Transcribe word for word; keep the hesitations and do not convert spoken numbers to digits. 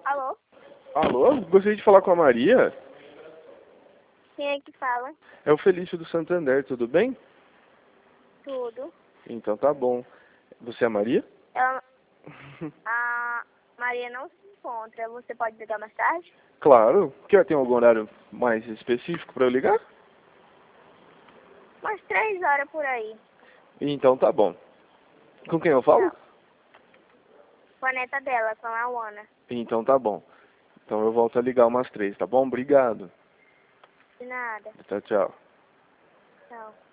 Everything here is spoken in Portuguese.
Alô? Alô? Gostaria de falar com a Maria? Quem é que fala? É o Felício do Santander, tudo bem? Tudo. Então tá bom. Você é a Maria? Ela, a Maria não se encontra. Você pode ligar mais tarde? Claro. Quer ter algum horário mais específico para eu ligar? Umas três horas por aí. Então tá bom. Com quem eu falo? Tá. Com a neta dela, com a Luana. Então tá bom. Então eu volto a ligar umas três, tá bom? Obrigado. De nada. Tchau, tchau. Tchau.